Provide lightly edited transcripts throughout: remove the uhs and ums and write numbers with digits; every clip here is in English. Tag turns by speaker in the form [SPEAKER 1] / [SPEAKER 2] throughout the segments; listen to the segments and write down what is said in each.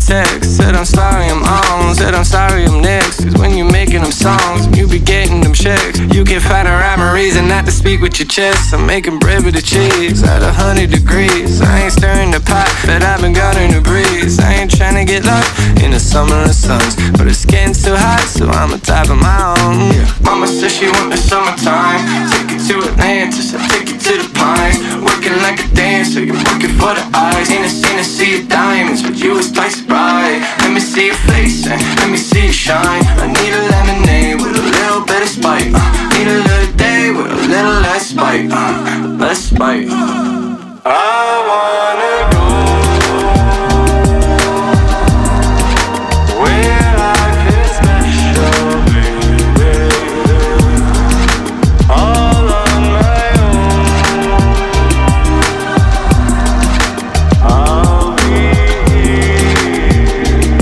[SPEAKER 1] text. Said I'm sorry I'm on, said I'm sorry I'm next. Cause when you making them songs, you be getting them checks. You can find a rhyme or reason not to speak with your chest. I'm making bread with the cheese at 100 degrees. I ain't stirring the pot, but I've been guarding the breeze. I ain't trying to get lost in the summer of suns, but it's getting too hot, so I'ma type of my own. Mama says she want the summertime. Take it to Atlantis, I take it to the pines. Working like a dancer, you're working for the eyes. Ain't a scene to see your diamonds, but you was twice bright. Let me see your face and let me see you shine. I need a lemonade with a little bit of spite. Need a little day with a little less spite. Less spite. I wanna go where life is special, baby. All on my own. I'll be here.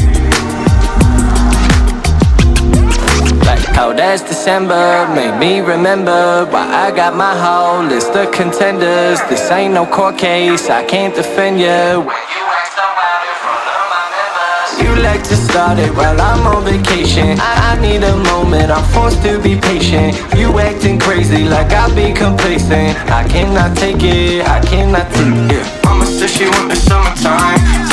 [SPEAKER 1] Like how that's December made me remember why I got my whole list of contenders. This ain't no court case, I can't defend you. You like to start it while I'm on vacation. I need a moment, I'm forced to be patient. You acting crazy like I'll be complacent. I cannot take it, I cannot take it. Mama says she want the summertime.